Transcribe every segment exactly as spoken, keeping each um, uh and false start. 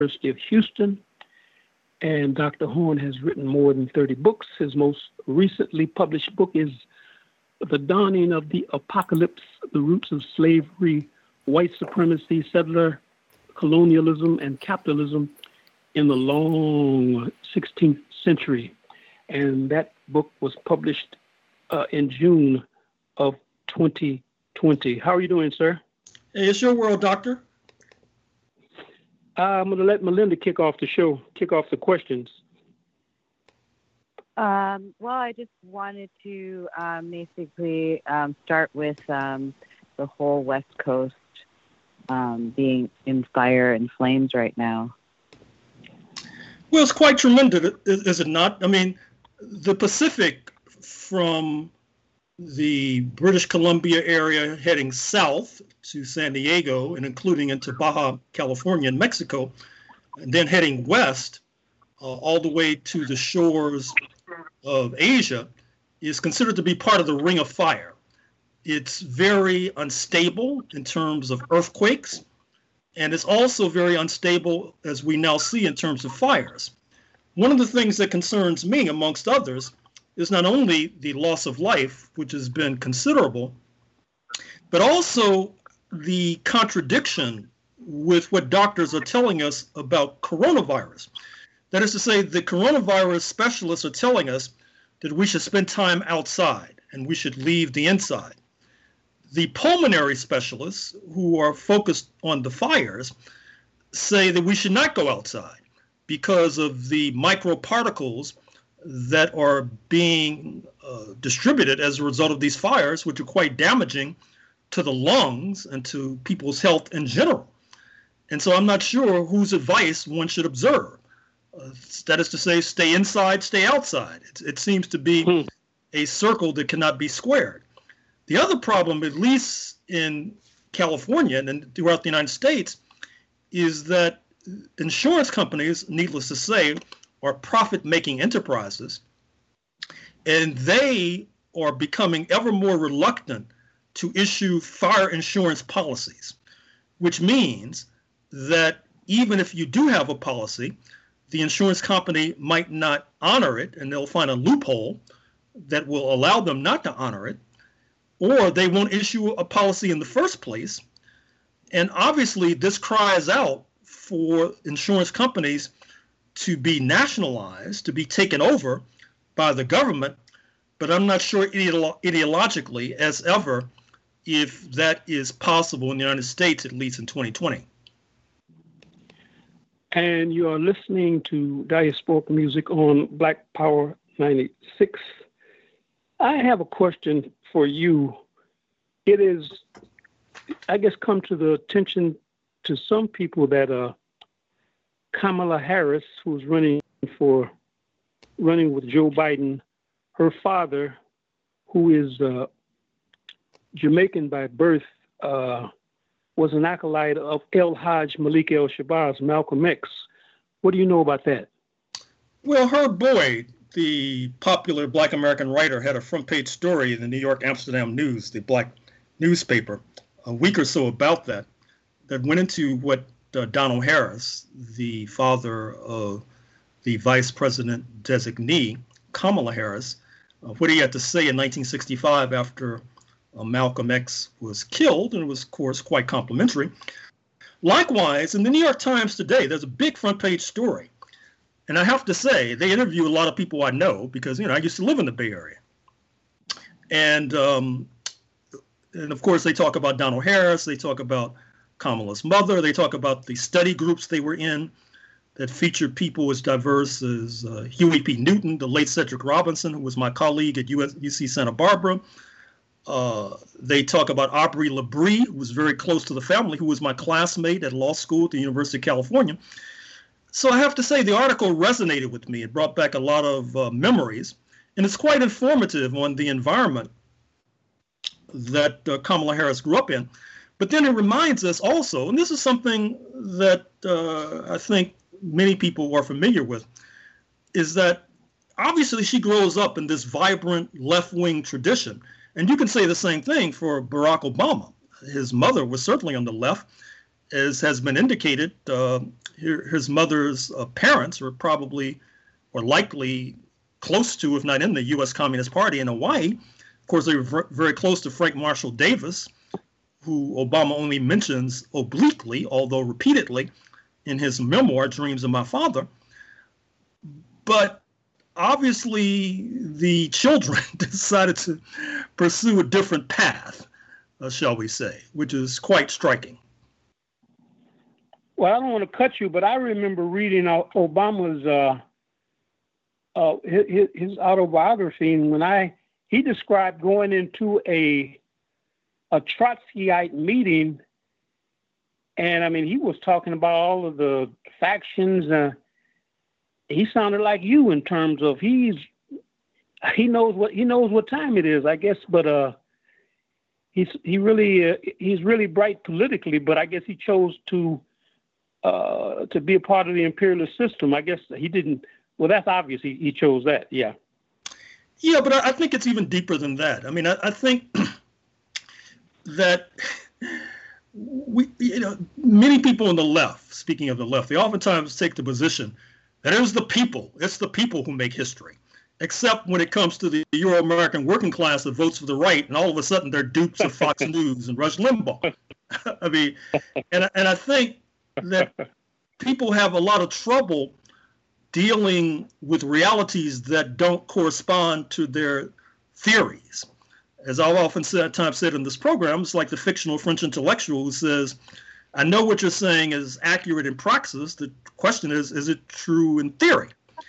University of Houston. And Doctor Horn has written more than thirty books. His most recently published book is The Dawning of the Apocalypse, The Roots of Slavery, White Supremacy, Settler Colonialism, and Capitalism in the Long sixteenth Century. And that book was published uh, in June of twenty twenty. How are you doing, sir? Hey, it's your world, Doctor. I'm going to let Melinda kick off the show, kick off the questions. Um, well, I just wanted to um, basically um, start with um, the whole West Coast um, being in fire and flames right now. Well, it's quite tremendous, is it not? I mean, the Pacific from the British Columbia area heading south to San Diego and including into Baja California and Mexico, and then heading west uh, all the way to the shores of Asia is considered to be part of the Ring of Fire. It's very unstable in terms of earthquakes, and it's also very unstable, as we now see, in terms of fires. One of the things that concerns me, amongst others, is not only the loss of life, which has been considerable, but also the contradiction with what doctors are telling us about coronavirus. That is to say, the coronavirus specialists are telling us that we should spend time outside and we should leave the inside. The pulmonary specialists, who are focused on the fires, say that we should not go outside because of the microparticles that are being uh, distributed as a result of these fires, which are quite damaging to the lungs and to people's health in general. And so I'm not sure whose advice one should observe. Uh, that is to say, stay inside, stay outside. It, it seems to be hmm. a circle that cannot be squared. The other problem, at least in California and throughout the United States, is that insurance companies, needless to say, are profit-making enterprises, and they are becoming ever more reluctant to issue fire insurance policies, which means that even if you do have a policy, the insurance company might not honor it, and they'll find a loophole that will allow them not to honor it, or they won't issue a policy in the first place. And obviously, this cries out for insurance companies to be nationalized, to be taken over by the government, but I'm not sure ideolo- ideologically as ever if that is possible in the United States, at least in twenty twenty. And you are listening to Diasporic Music on Black Power ninety-six. I have a question for you. It is, I guess, come to the attention to some people that uh, Kamala Harris, who's running for running with Joe Biden, her father, who is uh, Jamaican by birth, uh, was an acolyte of El Hajj Malik El-Shabaab's Malcolm X. What do you know about that? Well, Herb Boyd, the popular Black American writer, had a front page story in the New York Amsterdam News, the Black newspaper, a week or so about that, that went into what uh, Donald Harris, the father of the vice president designee, Kamala Harris, uh, what he had to say in nineteen sixty-five after uh, Malcolm X was killed, and it was, of course, quite complimentary. Likewise, in the New York Times today, there's a big front page story. And I have to say, they interview a lot of people I know because, you know, I used to live in the Bay Area. And, um, and of course, they talk about Donald Harris. They talk about Kamala's mother. They talk about the study groups they were in that featured people as diverse as uh, Huey P. Newton, the late Cedric Robinson, who was my colleague at U C Santa Barbara. Uh, they talk about Aubrey Labrie, who was very close to the family, who was my classmate at law school at the University of California. So I have to say the article resonated with me. It brought back a lot of uh, memories, and it's quite informative on the environment that uh, Kamala Harris grew up in. But then it reminds us also, and this is something that uh, I think many people are familiar with, is that obviously she grows up in this vibrant left-wing tradition. And you can say the same thing for Barack Obama. His mother was certainly on the left, as has been indicated, uh, his mother's uh, parents were probably or likely close to, if not in the U S Communist Party in Hawaii. Of course, they were ver- very close to Frank Marshall Davis, who Obama only mentions obliquely, although repeatedly, in his memoir, Dreams of My Father. But obviously, the children decided to pursue a different path, uh, shall we say, which is quite striking. Well, I don't want to cut you, but I remember reading Obama's uh, uh, his, his autobiography, and when I he described going into a a Trotskyite meeting, and I mean he was talking about all of the factions. Uh, he sounded like you in terms of he's he knows what he knows what time it is, I guess, but uh, he's he really uh, he's really bright politically, but I guess he chose to. Uh, to be a part of the imperialist system. I guess he didn't. Well, that's obvious. He, he chose that. Yeah. Yeah, but I, I think it's even deeper than that. I mean, I, I think that we, you know, many people on the left, speaking of the left, they oftentimes take the position that it was the people. It's the people who make history, except when it comes to the Euro-American working class that votes for the right, and all of a sudden they're dupes of Fox News and Rush Limbaugh. I mean, and and I think that people have a lot of trouble dealing with realities that don't correspond to their theories. As I've often said, times said in this program, it's like the fictional French intellectual who says, I know what you're saying is accurate in praxis. The question is, is it true in theory?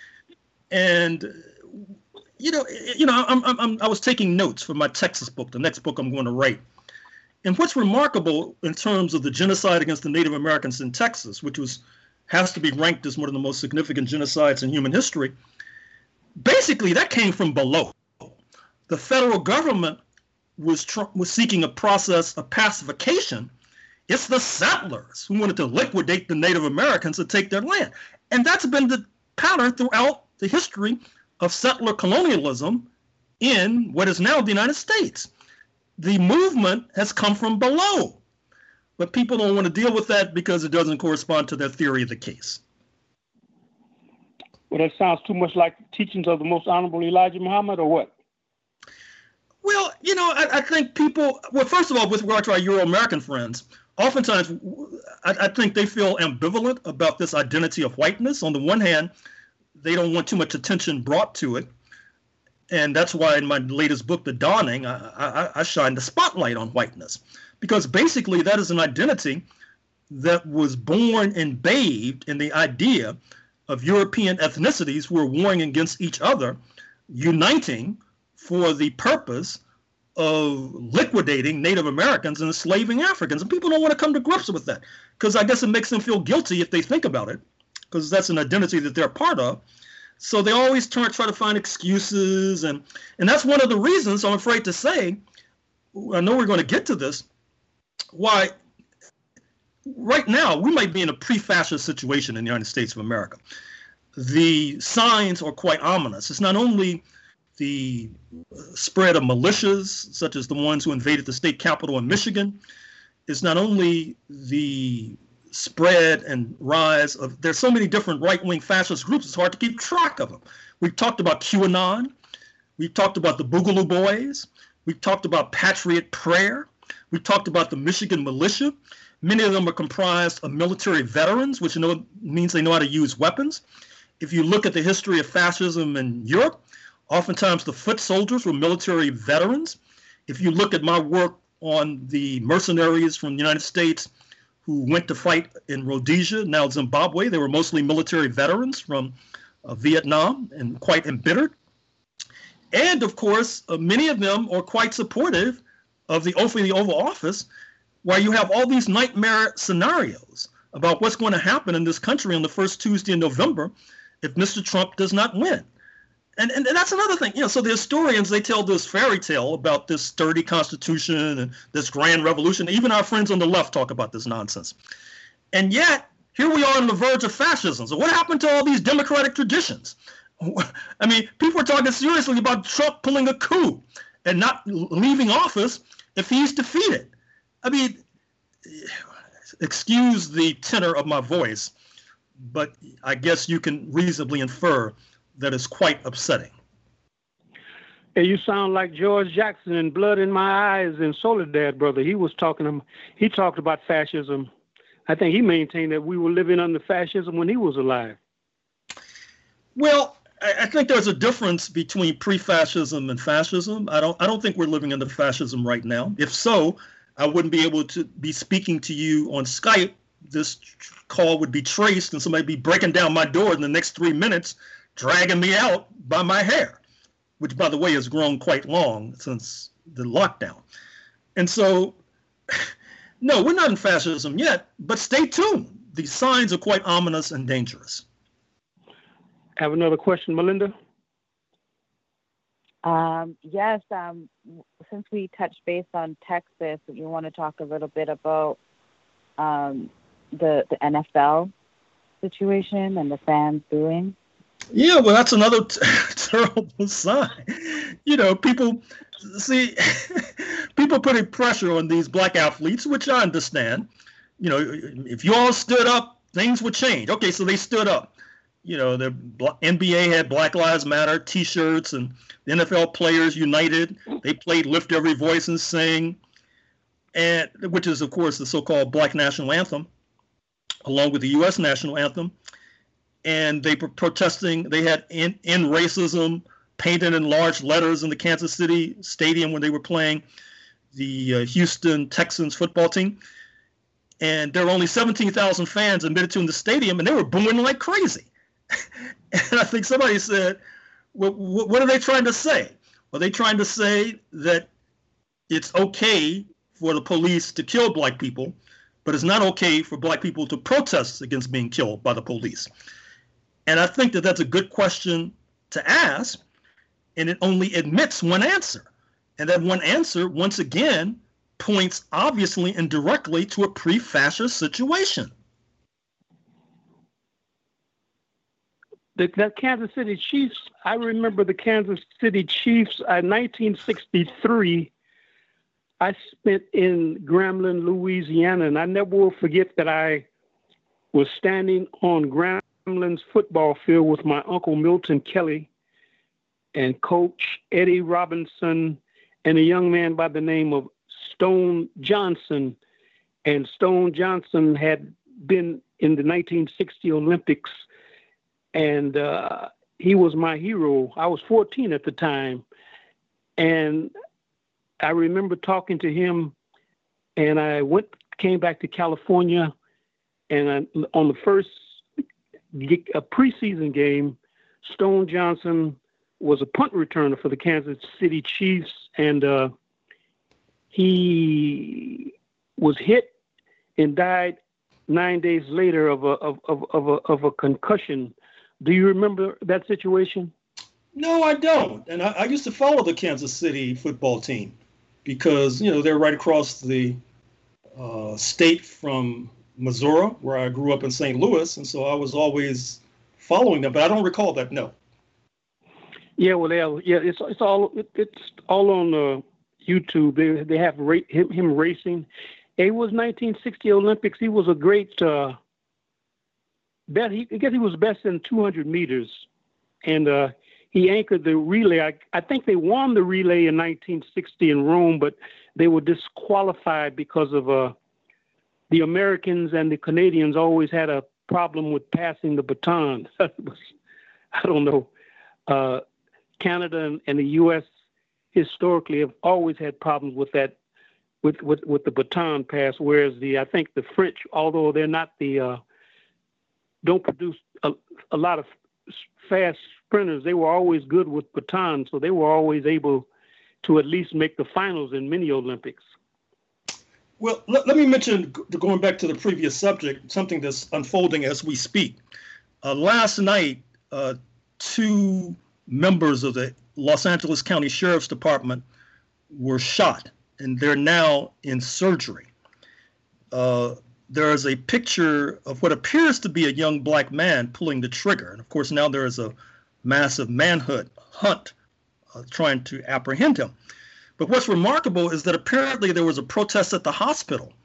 And, you know, you know, I'm, I'm, I was taking notes for my Texas book, the next book I'm going to write. And what's remarkable in terms of the genocide against the Native Americans in Texas, which was has to be ranked as one of the most significant genocides in human history, basically that came from below. The federal government was tr- was seeking a process of pacification. It's the settlers who wanted to liquidate the Native Americans and take their land. And that's been the pattern throughout the history of settler colonialism in what is now the United States. The movement has come from below, but people don't want to deal with that because it doesn't correspond to their theory of the case. Well, that sounds too much like teachings of the Most Honorable Elijah Muhammad, or what? Well, you know, I, I think people, well, first of all, with regard to our Euro-American friends, oftentimes I, I think they feel ambivalent about this identity of whiteness. On the one hand, they don't want too much attention brought to it. And that's why in my latest book, The Dawning, I, I, I shine the spotlight on whiteness, because basically that is an identity that was born and bathed in the idea of European ethnicities who are warring against each other, uniting for the purpose of liquidating Native Americans and enslaving Africans. And people don't want to come to grips with that because I guess it makes them feel guilty if they think about it, because that's an identity that they're part of. So they always try, try to find excuses. And, and that's one of the reasons, I'm afraid to say, I know we're going to get to this, why right now we might be in a pre-fascist situation in the United States of America. The signs are quite ominous. It's not only the spread of militias, such as the ones who invaded the state capitol in Michigan. It's not only the spread and rise of, there's so many different right-wing fascist groups, it's hard to keep track of them. We've talked about QAnon. We've talked about the Boogaloo Boys. We've talked about Patriot Prayer. We've talked about the Michigan Militia. Many of them are comprised of military veterans, which you know, means they know how to use weapons. If you look at the history of fascism in Europe, oftentimes the foot soldiers were military veterans. If you look at my work on the mercenaries from the United States who went to fight in Rhodesia, now Zimbabwe, they were mostly military veterans from uh, Vietnam and quite embittered. And of course, uh, many of them are quite supportive of the oath of the Oval Office, where you have all these nightmare scenarios about what's going to happen in this country on the first Tuesday in November if Mister Trump does not win. And, and and that's another thing, you know, so the historians, they tell this fairy tale about this sturdy constitution and this grand revolution. Even our friends on the left talk about this nonsense. And yet, here we are on the verge of fascism. So what happened to all these democratic traditions? I mean, people are talking seriously about Trump pulling a coup and not leaving office if he's defeated. I mean, excuse the tenor of my voice, but I guess you can reasonably infer that it's quite upsetting. Hey, you sound like George Jackson in Blood in My Eyes and Soledad, brother. He was talking, he talked about fascism. I think he maintained that we were living under fascism when he was alive. Well, I think there's a difference between pre-fascism and fascism. I don't I don't think we're living under fascism right now. If so, I wouldn't be able to be speaking to you on Skype. This call would be traced and somebody would be breaking down my door in the next three minutes, dragging me out by my hair, which, by the way, has grown quite long since the lockdown. And so, no, we're not in fascism yet, but stay tuned. The signs are quite ominous and dangerous. Have another question, Melinda? Um, yes. Um, since we touched base on Texas, you want to talk a little bit about um, the the N F L situation and the fans booing? Yeah, well, that's another t- terrible sign. You know, people see people putting pressure on these black athletes, which I understand. You know, if you all stood up, things would change. Okay, so they stood up. You know, the N B A had Black Lives Matter T-shirts, and the N F L players united. They played "Lift Every Voice and Sing," and which is, of course, the so-called Black National Anthem, along with the U S National Anthem. And they were protesting. They had "End in Racism" painted in large letters in the Kansas City Stadium when they were playing the uh, Houston Texans football team. And there were only seventeen thousand fans admitted to in the stadium, and they were booing like crazy. And I think somebody said, well, what are they trying to say? Are they trying to say that it's okay for the police to kill black people, but it's not okay for black people to protest against being killed by the police? And I think that that's a good question to ask, and it only admits one answer. And that one answer, once again, points obviously and directly to a pre-fascist situation. The, the Kansas City Chiefs, I remember the Kansas City Chiefs in nineteen sixty-three. I spent in Grambling, Louisiana, and I never will forget that I was standing on Grambling's football field with my Uncle Milton Kelly and Coach Eddie Robinson and a young man by the name of Stone Johnson. And Stone Johnson had been in the nineteen sixty Olympics, and uh, he was my hero. I was fourteen at the time. And I remember talking to him, and I went, came back to California, and I, on the first a preseason game, Stone Johnson was a punt returner for the Kansas City Chiefs, and uh, he was hit and died nine days later of a of of of a, of a concussion. Do you remember that situation? No, I don't. And I, I used to follow the Kansas City football team because, you know, they're right across the uh, state from Missouri, where I grew up in Saint Louis. And so I was always following them, but I don't recall that. No. Yeah, well, they, yeah, it's it's all it, it's all on uh, YouTube. They they have ra- him, him racing. It was nineteen sixty Olympics. He was a great uh, bet. He, I guess he was best in two hundred meters, and uh, he anchored the relay. I, I think they won the relay in nineteen sixty in Rome, but they were disqualified because of uh, the Americans and the Canadians always had a problem with passing the baton. I don't know. Uh, Canada and, and the U S historically have always had problems with that, with, with, with the baton pass, whereas the I think the French, although they're not the, uh, don't produce a, a lot of fast sprinters, they were always good with batons, so they were always able to at least make the finals in many Olympics. Well, let, let me mention, going back to the previous subject, something that's unfolding as we speak. Uh, last night, uh, two members of the Los Angeles County Sheriff's Department were shot, and they're now in surgery. Uh, there is a picture of what appears to be a young black man pulling the trigger. And of course, now there is a massive manhunt hunt uh, trying to apprehend him. But what's remarkable is that apparently there was a protest at the hospital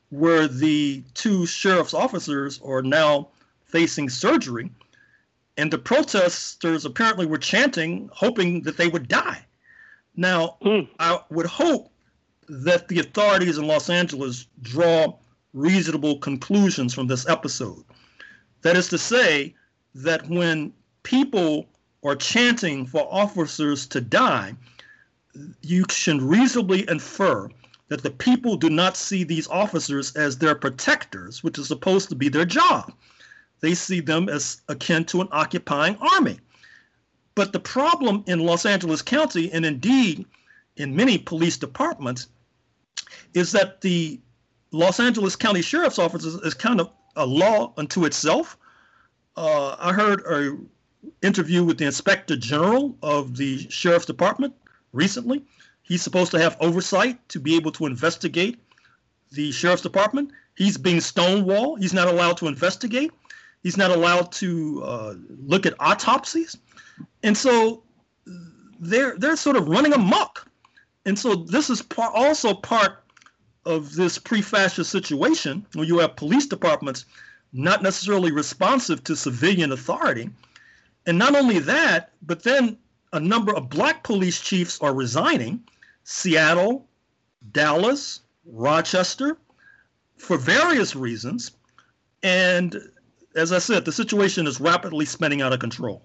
where the two sheriff's officers are now facing surgery, and the protesters apparently were chanting, hoping that they would die. Now, mm. I would hope that the authorities in Los Angeles draw reasonable conclusions from this episode. That is to say, that when people are chanting for officers to die, you should reasonably infer that the people do not see these officers as their protectors, which is supposed to be their job. They see them as akin to an occupying army. But the problem in Los Angeles County, and indeed in many police departments, is that the Los Angeles County Sheriff's Office is, is kind of a law unto itself. Uh, I heard an interview with the Inspector General of the Sheriff's Department recently. He's supposed to have oversight to be able to investigate the Sheriff's Department. He's being stonewalled. He's not allowed to investigate. He's not allowed to uh, look at autopsies. And so they're they're sort of running amok. And so this is par- also part of this pre-fascist situation where you have police departments not necessarily responsive to civilian authority. And not only that, but then a number of black police chiefs are resigning. Seattle, Dallas, Rochester, for various reasons. And as I said, the situation is rapidly spinning out of control.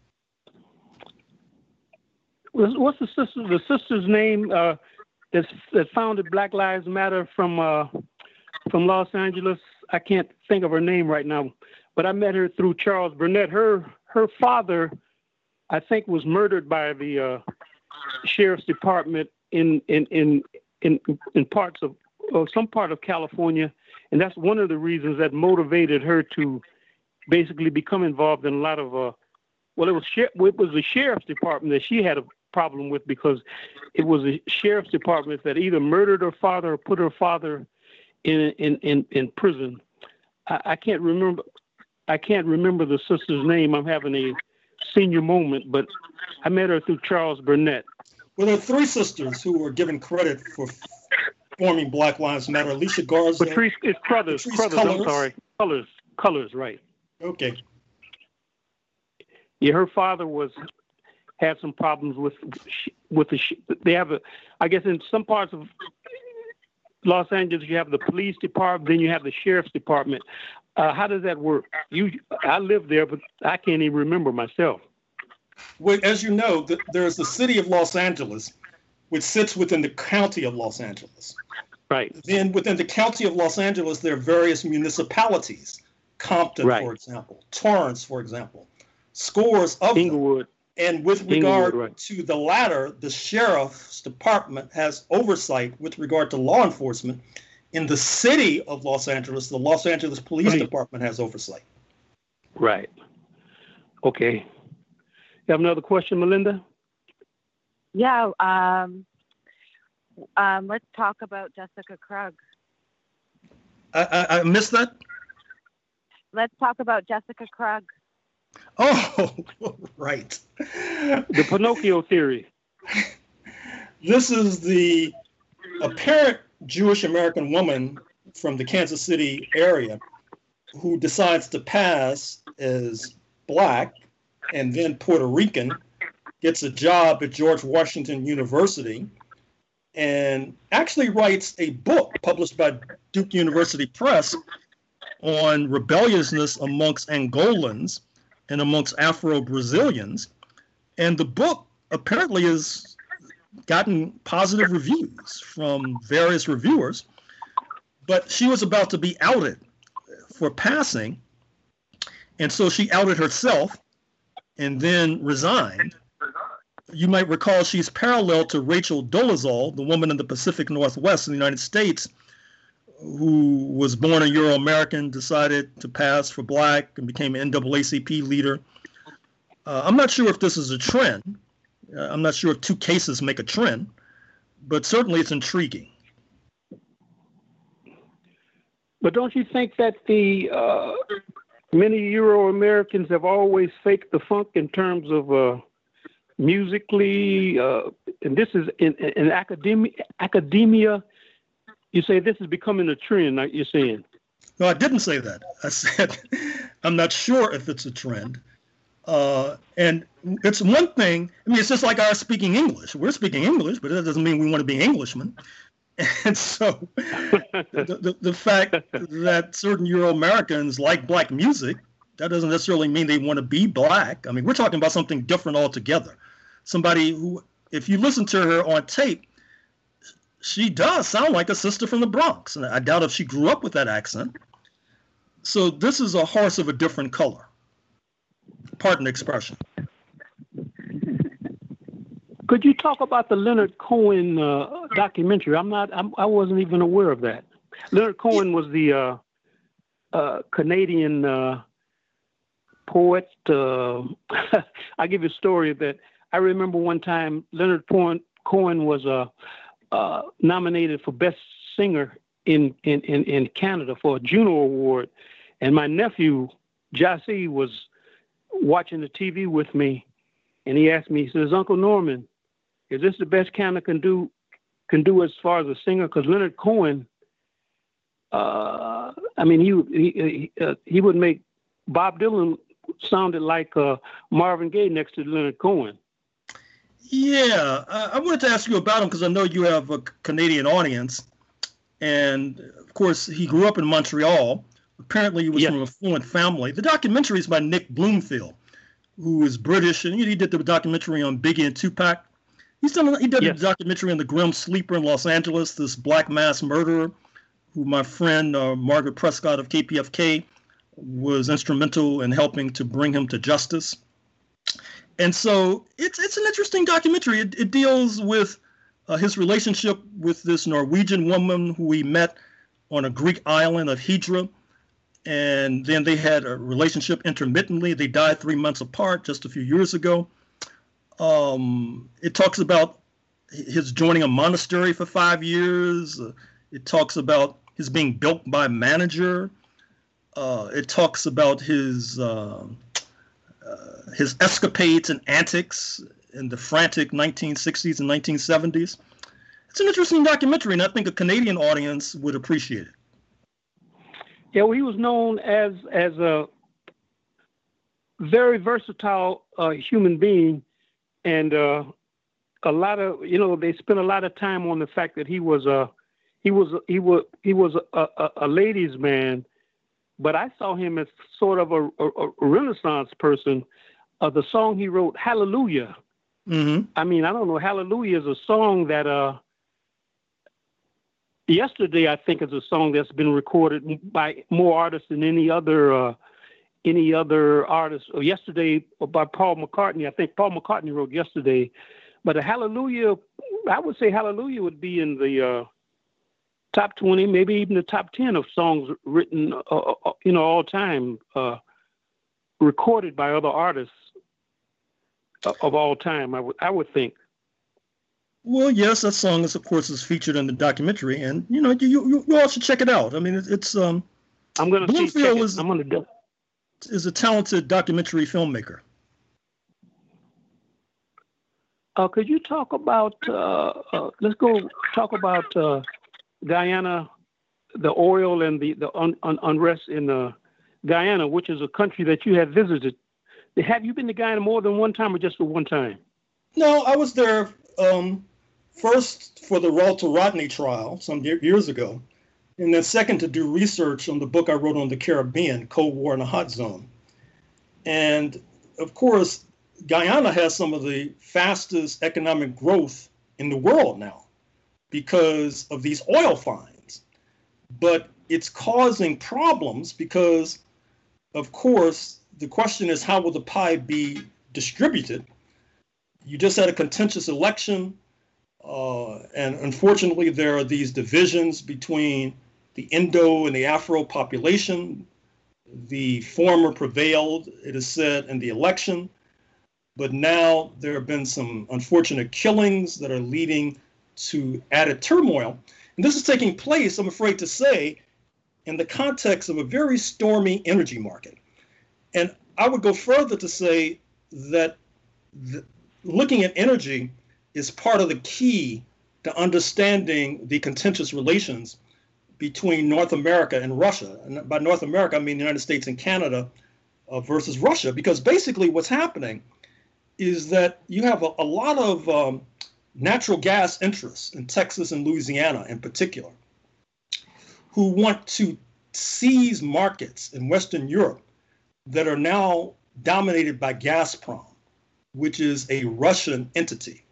What's the sister? The sister's name uh, that's, that founded Black Lives Matter from uh, from Los Angeles? I can't think of her name right now, but I met her through Charles Burnett. Her her father, I think, was murdered by the uh, sheriff's department in in in in, in parts of uh, some part of California, and that's one of the reasons that motivated her to basically become involved in a lot of. Uh, well, it was it was the sheriff's department that she had a problem with, because it was the sheriff's department that either murdered her father or put her father in in in, in prison. I, I can't remember. I can't remember the sister's name. I'm having a senior moment, but I met her through Charles Burnett. Well, there are three sisters who were given credit for forming Black Lives Matter. Alicia Garza. Patrice, it's Crothers. Patrice Crothers, Cullors. I'm sorry. Colors. Colors, right. Okay. Yeah, her father was had some problems with with the. They have a, I guess in some parts of Los Angeles, you have the police department, then you have the sheriff's department. Uh, how does that work? You, I live there, but I can't even remember myself. Well, as you know, the, there's the city of Los Angeles, which sits within the county of Los Angeles. Right. Then within the county of Los Angeles, there are various municipalities. Compton, right. for example, Torrance, for example, scores of Inglewood. Them. And with regard right. to the latter, the sheriff's department has oversight with regard to law enforcement. In the city of Los Angeles, the Los Angeles Police right. Department has oversight. Right. Okay. You have another question, Melinda? Yeah. Um, um, let's talk about Jessica Krug. I, I, I missed that. Let's talk about Jessica Krug. Oh, right. The Pinocchio theory. This is the apparent Jewish American woman from the Kansas City area who decides to pass as Black and then Puerto Rican, gets a job at George Washington University, and actually writes a book published by Duke University Press on rebelliousness amongst Angolans and amongst Afro-Brazilians. And the book apparently has gotten positive reviews from various reviewers, but she was about to be outed for passing. And so she outed herself and then resigned. You might recall she's parallel to Rachel Dolezal, the woman in the Pacific Northwest in the United States, who was born a Euro-American, decided to pass for Black and became an N double A C P leader. Uh, I'm not sure if this is a trend. Uh, I'm not sure if two cases make a trend, but certainly it's intriguing. But don't you think that the uh, many Euro-Americans have always faked the funk in terms of uh, musically, uh, and this is in, in academia, academia You say this is becoming a trend, like you're saying. No, I didn't say that. I said I'm not sure if it's a trend. Uh, and it's one thing. I mean, it's just like our speaking English. We're speaking English, but that doesn't mean we want to be Englishmen. And so the, the, the fact that certain Euro-Americans like black music, that doesn't necessarily mean they want to be black. I mean, we're talking about something different altogether. Somebody who, if you listen to her on tape, she does sound like a sister from the Bronx. And I doubt if she grew up with that accent. So this is a horse of a different color. Pardon the expression. Could you talk about the Leonard Cohen uh, documentary? I'm not. I'm, I wasn't even aware of that. Leonard Cohen was the uh, uh, Canadian uh, poet. Uh, I'll give you a story that I remember one time. Leonard Cohen, Cohen was uh, uh, nominated for Best Singer in, in, in, in Canada for a Juno Award, and my nephew Jassy was watching the T V with me, and he asked me. He says, "Uncle Norman, is this the best Canada can do can do as far as a singer?" Because Leonard Cohen, uh, I mean, he he he, uh, he would make Bob Dylan sounded like uh, Marvin Gaye next to Leonard Cohen. Yeah, I, I wanted to ask you about him because I know you have a Canadian audience, and of course he grew up in Montreal. Apparently, he was yes. from an affluent family. The documentary is by Nick Bloomfield, who is British, and he did the documentary on Biggie and Tupac. He's done. He did yes. a documentary on the Grim Sleeper in Los Angeles, this black mass murderer, who my friend uh, Margaret Prescott of K P F K was instrumental in helping to bring him to justice. And so it's it's an interesting documentary. It, it deals with uh, his relationship with this Norwegian woman who he met on a Greek island of Hydra. And then they had a relationship intermittently. They died three months apart just a few years ago. Um, it talks about his joining a monastery for five years. Uh, it talks about his being built by a manager. Uh, it talks about his uh, uh, his escapades and antics in the frantic nineteen sixties and nineteen seventies. It's an interesting documentary, and I think a Canadian audience would appreciate it. Yeah, well, he was known as as a very versatile uh, human being, and uh, a lot of you know they spent a lot of time on the fact that he was a he was he was he was a, a, a ladies' man, but I saw him as sort of a, a, a Renaissance person. Uh, the song he wrote, Hallelujah. Mm-hmm. I mean, I don't know. Hallelujah is a song that uh. Yesterday, I think, is a song that's been recorded by more artists than any other uh, any other artist. Or yesterday, by Paul McCartney. I think Paul McCartney wrote Yesterday. But a Hallelujah, I would say Hallelujah would be in the uh, top twenty, maybe even the top ten of songs written, uh, uh, you know, all time, uh, recorded by other artists of all time. I would I would think. Well, yes, that song is, of course, is featured in the documentary, and you know, you you, you all should check it out. I mean, it, it's um. I'm gonna Bloomfield see, is I'm gonna do. is a talented documentary filmmaker. Uh, could you talk about? Uh, uh, let's go talk about uh, Guyana, the oil and the the un, un, unrest in uh, Guyana, which is a country that you have visited. Have you been to Guyana more than one time, or just for one time? No, I was there. Um, First, for the Walter Rodney trial some years ago, and then second to do research on the book I wrote on the Caribbean, Cold War in a Hot Zone. And of course, Guyana has some of the fastest economic growth in the world now because of these oil finds. But it's causing problems because, of course, the question is, how will the pie be distributed? You just had a contentious election. Uh, and unfortunately, there are these divisions between the Indo and the Afro population. The former prevailed, it is said, in the election. But now there have been some unfortunate killings that are leading to added turmoil. And this is taking place, I'm afraid to say, in the context of a very stormy energy market. And I would go further to say that the, looking at energy is part of the key to understanding the contentious relations between North America and Russia. And by North America, I mean the United States and Canada uh, versus Russia, because basically what's happening is that you have a, a lot of um, natural gas interests in Texas and Louisiana in particular, who want to seize markets in Western Europe that are now dominated by Gazprom, which is a Russian entity.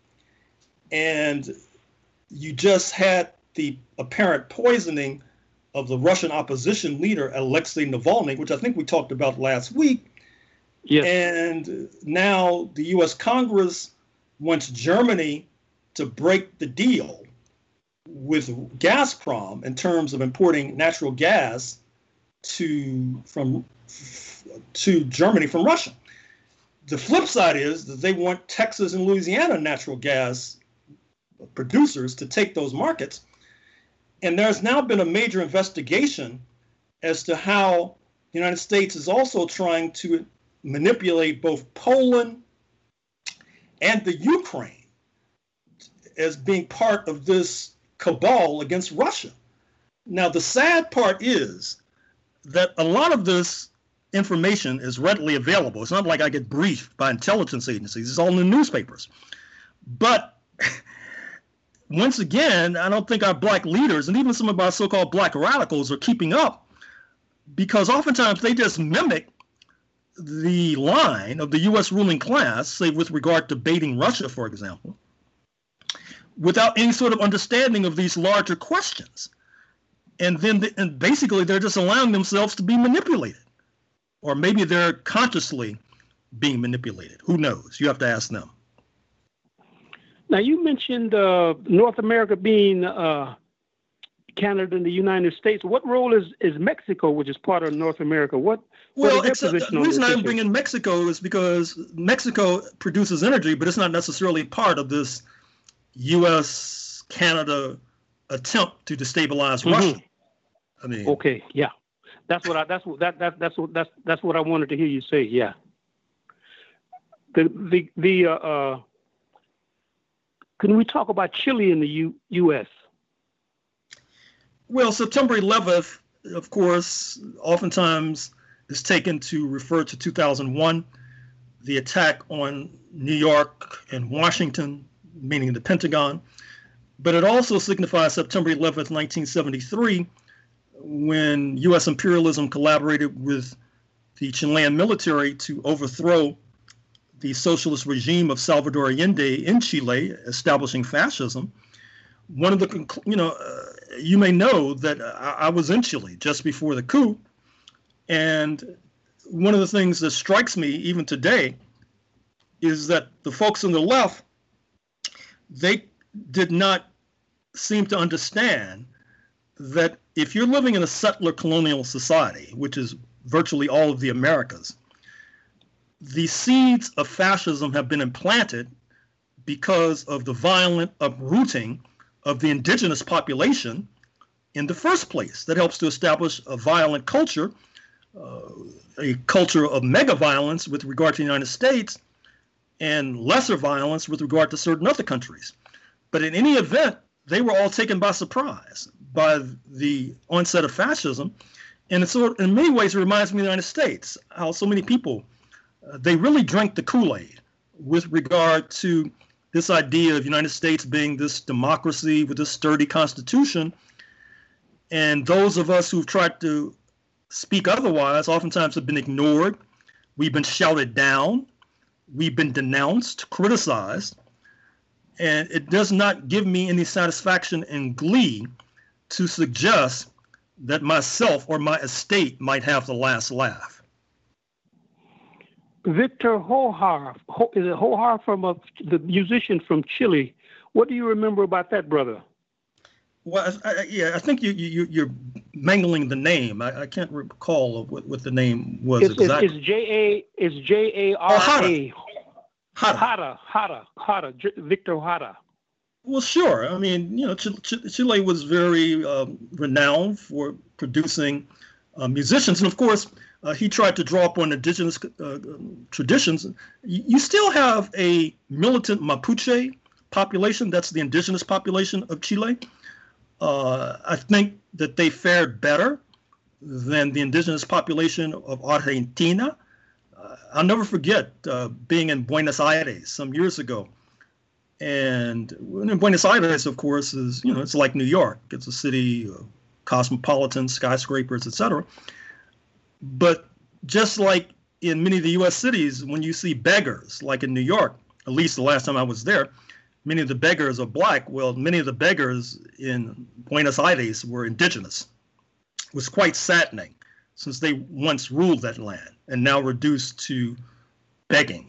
And you just had the apparent poisoning of the Russian opposition leader, Alexei Navalny, which I think we talked about last week. Yes. And now the U S Congress wants Germany to break the deal with Gazprom in terms of importing natural gas to from to Germany from Russia. The flip side is that they want Texas and Louisiana natural gas producers to take those markets. And there's now been a major investigation as to how the United States is also trying to manipulate both Poland and the Ukraine as being part of this cabal against Russia. Now, the sad part is that a lot of this information is readily available. It's not like I get briefed by intelligence agencies. It's all in the newspapers. But once again, I don't think our black leaders and even some of our so-called black radicals are keeping up, because oftentimes they just mimic the line of the U S ruling class, say with regard to baiting Russia, for example, without any sort of understanding of these larger questions. And then the, and basically they're just allowing themselves to be manipulated. Or maybe they're consciously being manipulated. Who knows? You have to ask them. Now, you mentioned uh, North America being uh, Canada and the United States. What role is, is Mexico, which is part of North America? What, well, what is except, their position the on reason this I'm issue? bringing Mexico is because Mexico produces energy, but it's not necessarily part of this U S Canada attempt to destabilize Mhm. Russia. I mean, Okay, yeah, that's what I that's what that, that that's what that's that's what I wanted to hear you say. Yeah. The the the uh, uh can we talk about Chile in the U, U.S.? well, September eleventh, of course, oftentimes is taken to refer to two thousand one, the attack on New York and Washington, meaning the Pentagon. But it also signifies September eleventh, nineteen seventy-three, when U S imperialism collaborated with the Chilean military to overthrow the socialist regime of Salvador Allende in Chile, establishing fascism. One of the, you know, uh, you may know that I, I was in Chile just before the coup. And one of the things that strikes me even today is that the folks on the left, they did not seem to understand that if you're living in a settler colonial society, which is virtually all of the Americas, the seeds of fascism have been implanted because of the violent uprooting of the indigenous population in the first place. That helps to establish a violent culture, uh, a culture of mega violence with regard to the United States and lesser violence with regard to certain other countries. But in any event, they were all taken by surprise by the onset of fascism. And it's sort of, in many ways, it reminds me of the United States, how so many people, uh, they really drank the Kool-Aid with regard to this idea of the United States being this democracy with this sturdy constitution. And those of us who've tried to speak otherwise oftentimes have been ignored. We've been shouted down. We've been denounced, criticized. And it does not give me any satisfaction and glee to suggest that myself or my estate might have the last laugh. Victor Jara, is it Jara from a, the musician from Chile? What do you remember about that brother? Well, I, I, yeah, I think you, you, you're mangling the name. I, I can't recall what, what the name was It's, exactly. it's, it's J A. It's J A R A. Jara. Jara, Jara, Jara, J- Victor Jara. Well, sure. I mean, you know, Ch- Ch- Chile was very um, renowned for producing uh, musicians, and of course, uh, he tried to draw upon indigenous uh, traditions. You, you still have a militant Mapuche population. That's the indigenous population of Chile. Uh, I think that they fared better than the indigenous population of Argentina. Uh, I'll never forget uh, being in Buenos Aires some years ago. And in Buenos Aires, of course, is, you know, it's like New York. It's a city, uh, cosmopolitan, skyscrapers, et cetera. But just like in many of the U S cities, when you see beggars, like in New York, at least the last time I was there, many of the beggars are black. Well, many of the beggars in Buenos Aires were indigenous. It was quite saddening, since they once ruled that land and now reduced to begging.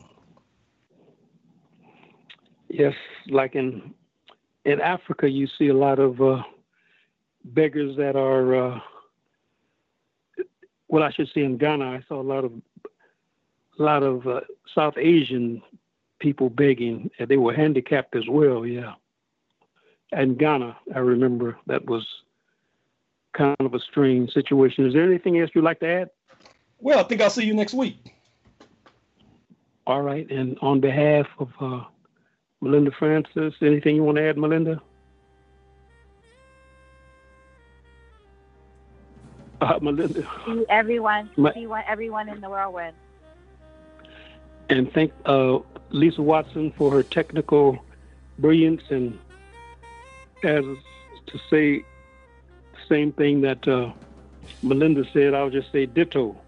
Yes, like in in Africa, you see a lot of uh, beggars that are, uh, well, I should say in Ghana, I saw a lot of a lot of uh, South Asian people begging, and they were handicapped as well, yeah. And Ghana, I remember that was kind of a strange situation. Is there anything else you'd like to add? Well, I think I'll see you next week. All right, and on behalf of uh, Melinda Francis, anything you want to add, Melinda? Uh, Melinda. See everyone, My, see everyone in the whirlwind. And thank uh, Lisa Watson for her technical brilliance, and as to say the same thing that uh, Melinda said, I'll just say ditto.